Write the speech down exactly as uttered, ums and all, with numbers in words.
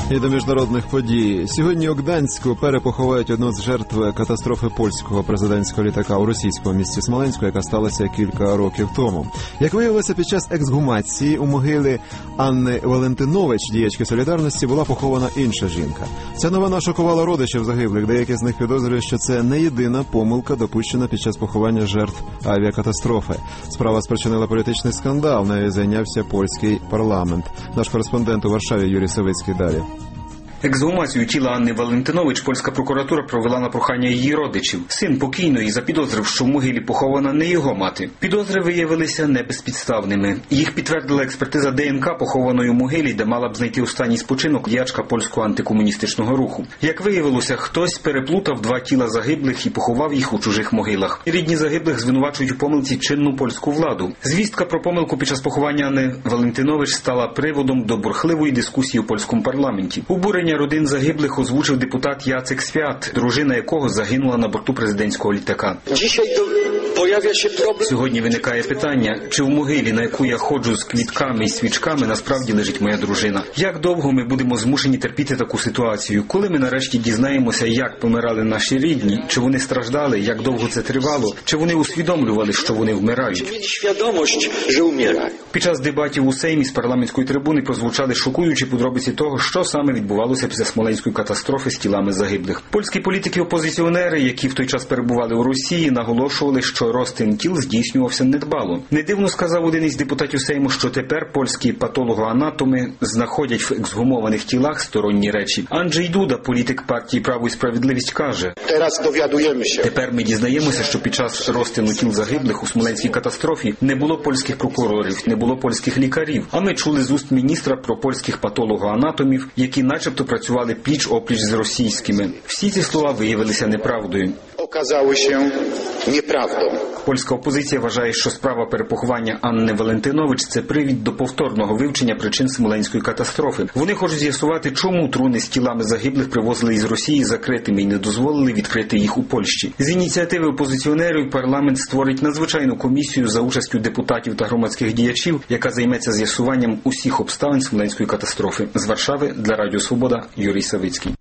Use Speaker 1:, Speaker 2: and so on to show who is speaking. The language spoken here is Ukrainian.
Speaker 1: І до міжнародних подій. Сьогодні у Гданську перепоховають одну з жертв катастрофи польського президентського літака у російському місті Смоленську, яка сталася кілька років тому. Як виявилося, під час ексгумації у могилі Анни Валентинович, діячки Солідарності, була похована інша жінка. Ця новина шокувала родичів загиблих. Деякі з них підозрюють, що це не єдина помилка, допущена під час поховання жертв авіакатастрофи. Справа спричинила політичний скандал, нею зайнявся польський парламент. Наш кореспондент у Варшаві Юрій Савицький далі.
Speaker 2: Ексгумацію тіла Анни Валентинович польська прокуратура провела на прохання її родичів. Син покійної запідозрив, що в могилі похована не його мати. Підозри виявилися небезпідставними. Їх підтвердила експертиза Де Ен Ка похованої у могилі, де мала б знайти останній спочинок діячка польського антикомуністичного руху. Як виявилося, хтось переплутав два тіла загиблих і поховав їх у чужих могилах. Рідні загиблих звинувачують у помилці чинну польську владу. Звістка про помилку під час поховання Анни Валентинович стала приводом до бурхливої дискусії у польському парламенті. Обурення родин загиблих озвучив депутат Яцек Свят, дружина якого загинула на борту президентського літака. Сьогодні виникає питання, чи в могилі, на яку я ходжу з квітками і свічками, насправді лежить моя дружина. Як довго ми будемо змушені терпіти таку ситуацію? Коли ми нарешті дізнаємося, як помирали наші рідні, чи вони страждали, як довго це тривало, чи вони усвідомлювали, що вони вмирають? Під час дебатів у Сеймі з парламентської трибуни прозвучали шокуючі подробиці того, що саме відбувалося після Смоленської катастрофи з тілами загиблих. Польські політики-опозиціонери, які в той час перебували у Росії, наголошували, що розтин тіл здійснювався недбало. Не дивно, сказав один із депутатів Сейму, що тепер польські патологоанатоми знаходять в ексгумованих тілах сторонні речі. Анджей Дуда, політик партії «Право і справедливість», каже: «Тепер ми дізнаємося, що під час розтину тіл загиблих у Смоленській катастрофі не було польських прокурорів, не було польських лікарів, а ми чули з уст міністра про польських патологоанатомів, які начебто працювали пліч-опліч з російськими. Всі ці слова виявилися неправдою».
Speaker 3: Оказалося неправдою.
Speaker 2: Польська опозиція вважає, що справа перепоховання Анни Валентинович – це привід до повторного вивчення причин Смоленської катастрофи. Вони хочуть з'ясувати, чому труни з тілами загиблих привозили із Росії закритими і не дозволили відкрити їх у Польщі. З ініціативи опозиціонерів парламент створить надзвичайну комісію за участю депутатів та громадських діячів, яка займеться з'ясуванням усіх обставин Смоленської катастрофи. З Варшави для Радіо Свобода Юрій Савицький.